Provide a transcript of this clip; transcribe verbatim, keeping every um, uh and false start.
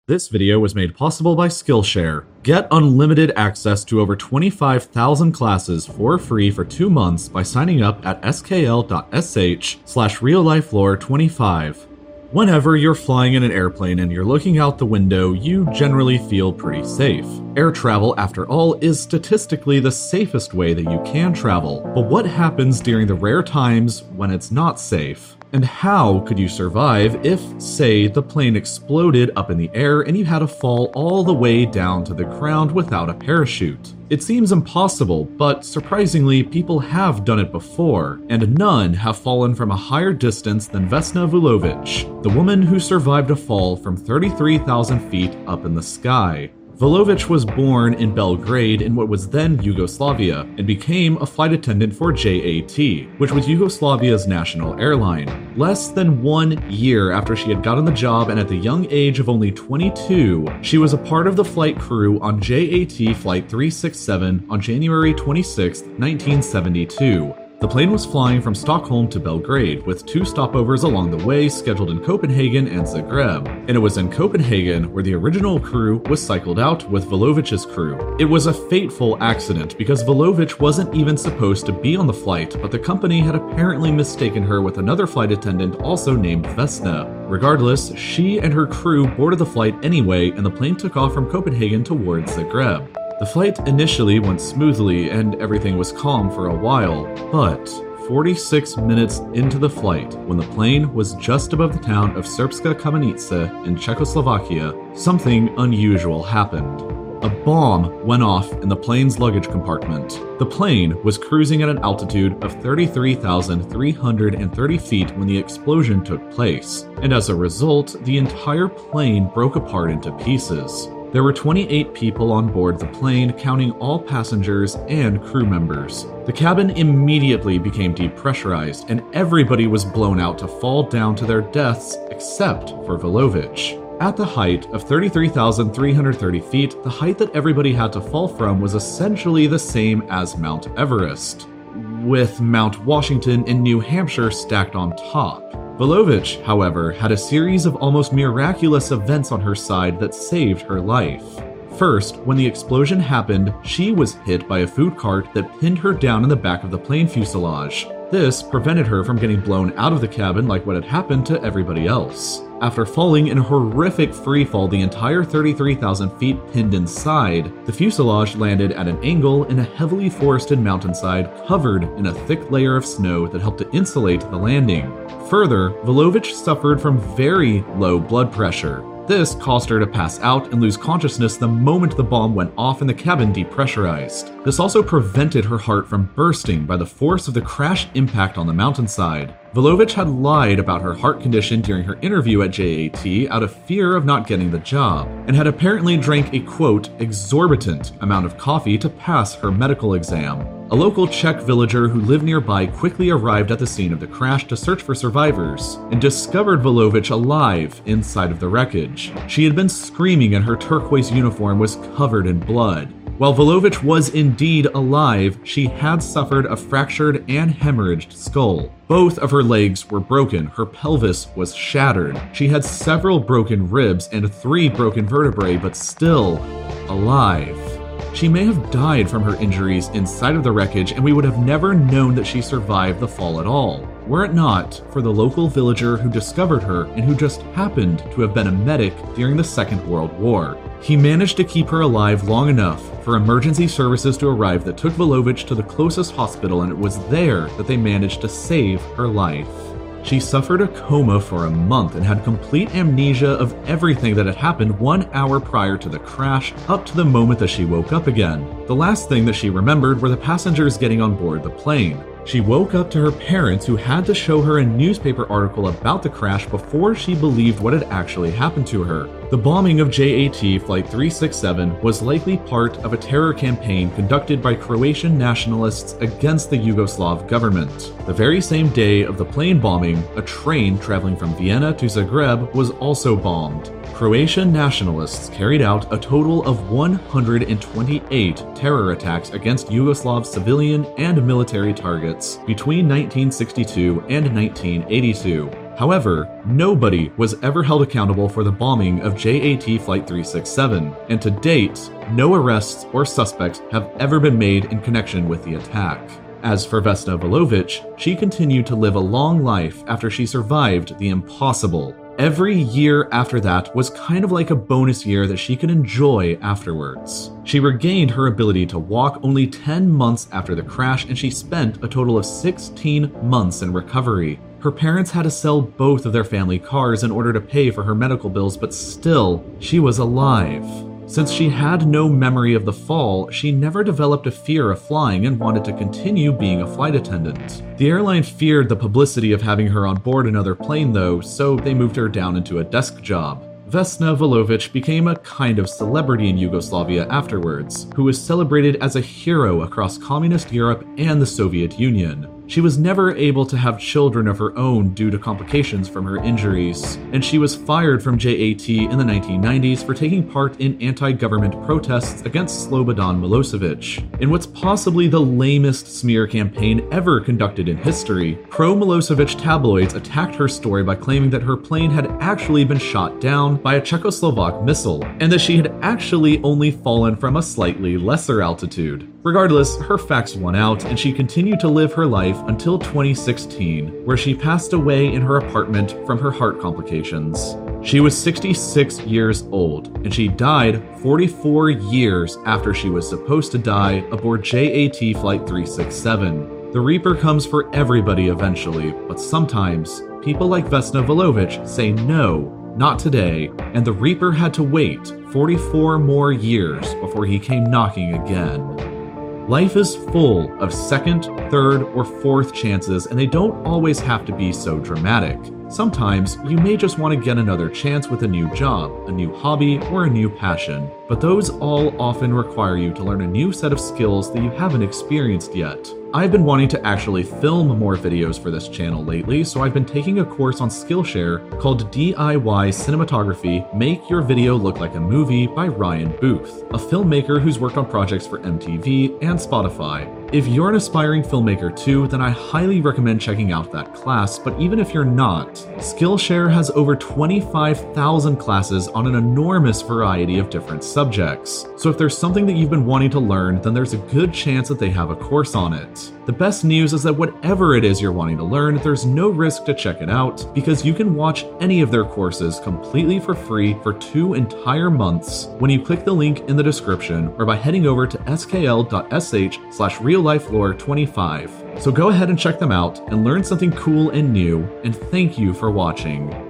This video was made possible by Skillshare. Get unlimited access to over twenty-five thousand classes for free for two months by signing up at skl.sh slash reallifelore25. Whenever you're flying in an airplane and you're looking out the window, you generally feel pretty safe. Air travel, after all, is statistically the safest way that you can travel. But what happens during the rare times when it's not safe? And how could you survive if, say, the plane exploded up in the air and you had to fall all the way down to the ground without a parachute? It seems impossible, but surprisingly, people have done it before, and none have fallen from a higher distance than Vesna Vulovic, the woman who survived a fall from thirty-three thousand feet up in the sky. Vulovic was born in Belgrade in what was then Yugoslavia and became a flight attendant for J A T, which was Yugoslavia's national airline. Less than one year after she had gotten the job and at the young age of only twenty-two, she was a part of the flight crew on J A T Flight three sixty-seven on January twenty-sixth, nineteen seventy-two. The plane was flying from Stockholm to Belgrade, with two stopovers along the way scheduled in Copenhagen and Zagreb. And it was in Copenhagen where the original crew was cycled out with Vulovic's crew. It was a fateful accident because Vulovic wasn't even supposed to be on the flight, but the company had apparently mistaken her with another flight attendant also named Vesna. Regardless, she and her crew boarded the flight anyway, and the plane took off from Copenhagen towards Zagreb. The flight initially went smoothly and everything was calm for a while, but forty-six minutes into the flight, when the plane was just above the town of Srpska Kamenica in Czechoslovakia, something unusual happened. A bomb went off in the plane's luggage compartment. The plane was cruising at an altitude of thirty-three thousand three hundred thirty feet when the explosion took place, and as a result, the entire plane broke apart into pieces. There were twenty-eight people on board the plane, counting all passengers and crew members. The cabin immediately became depressurized, and everybody was blown out to fall down to their deaths except for Vulovic. At the height of thirty-three thousand three hundred thirty feet, the height that everybody had to fall from was essentially the same as Mount Everest, with Mount Washington in New Hampshire stacked on top. Vulovic, however, had a series of almost miraculous events on her side that saved her life. First, when the explosion happened, she was hit by a food cart that pinned her down in the back of the plane fuselage. This prevented her from getting blown out of the cabin like what had happened to everybody else. After falling in a horrific freefall the entire thirty-three thousand feet pinned inside, the fuselage landed at an angle in a heavily forested mountainside covered in a thick layer of snow that helped to insulate the landing. Further, Vulovic suffered from very low blood pressure. This caused her to pass out and lose consciousness the moment the bomb went off and the cabin depressurized. This also prevented her heart from bursting by the force of the crash impact on the mountainside. Vulovic had lied about her heart condition during her interview at J A T out of fear of not getting the job, and had apparently drank a quote, exorbitant amount of coffee to pass her medical exam. A local Czech villager who lived nearby quickly arrived at the scene of the crash to search for survivors, and discovered Vulovic alive inside of the wreckage. She had been screaming and her turquoise uniform was covered in blood. While Vulovic was indeed alive, she had suffered a fractured and hemorrhaged skull. Both of her legs were broken, her pelvis was shattered. She had several broken ribs and three broken vertebrae, but still alive. She may have died from her injuries inside of the wreckage, and we would have never known that she survived the fall at all, were it not for the local villager who discovered her and who just happened to have been a medic during the Second World War. He managed to keep her alive long enough for emergency services to arrive that took Vulovic to the closest hospital, and it was there that they managed to save her life. She suffered a coma for a month and had complete amnesia of everything that had happened one hour prior to the crash up to the moment that she woke up again. The last thing that she remembered were the passengers getting on board the plane. She woke up to her parents, who had to show her a newspaper article about the crash before she believed what had actually happened to her. The bombing of J A T Flight three sixty-seven was likely part of a terror campaign conducted by Croatian nationalists against the Yugoslav government. The very same day of the plane bombing, a train traveling from Vienna to Zagreb was also bombed. Croatian nationalists carried out a total of one hundred twenty-eight terror attacks against Yugoslav civilian and military targets between nineteen sixty-two and nineteen eighty-two. However, nobody was ever held accountable for the bombing of J A T Flight three sixty-seven, and to date, no arrests or suspects have ever been made in connection with the attack. As for Vesna Vulović, she continued to live a long life after she survived the impossible. Every year after that was kind of like a bonus year that she could enjoy afterwards. She regained her ability to walk only ten months after the crash, and she spent a total of sixteen months in recovery. Her parents had to sell both of their family cars in order to pay for her medical bills, but still, she was alive. Since she had no memory of the fall, she never developed a fear of flying and wanted to continue being a flight attendant. The airline feared the publicity of having her on board another plane though, so they moved her down into a desk job. Vesna Vulović became a kind of celebrity in Yugoslavia afterwards, who was celebrated as a hero across communist Europe and the Soviet Union. She was never able to have children of her own due to complications from her injuries, and she was fired from J A T in the nineteen nineties for taking part in anti-government protests against Slobodan Milosevic. In what's possibly the lamest smear campaign ever conducted in history, pro-Milosevic tabloids attacked her story by claiming that her plane had actually been shot down by a Czechoslovak missile, and that she had actually only fallen from a slightly lesser altitude. Regardless, her facts won out, and she continued to live her life until twenty sixteen, where she passed away in her apartment from her heart complications. She was sixty-six years old, and she died forty-four years after she was supposed to die aboard J A T Flight three sixty-seven. The Reaper comes for everybody eventually, but sometimes people like Vesna Vulović say no, not today, and the Reaper had to wait forty-four more years before he came knocking again. Life is full of second, third, or fourth chances, and they don't always have to be so dramatic. Sometimes you may just want to get another chance with a new job, a new hobby, or a new passion, but those all often require you to learn a new set of skills that you haven't experienced yet. I've been wanting to actually film more videos for this channel lately, so I've been taking a course on Skillshare called D I Y Cinematography Make Your Video Look Like a Movie by Ryan Booth, a filmmaker who's worked on projects for M T V and Spotify. If you're an aspiring filmmaker too, then I highly recommend checking out that class, but even if you're not, Skillshare has over twenty-five thousand classes on an enormous variety of different subjects. So if there's something that you've been wanting to learn, then there's a good chance that they have a course on it. The best news is that whatever it is you're wanting to learn, there's no risk to check it out, because you can watch any of their courses completely for free for two entire months when you click the link in the description or by heading over to skl.sh slash reallifelore twenty-five. So go ahead and check them out and learn something cool and new, and thank you for watching.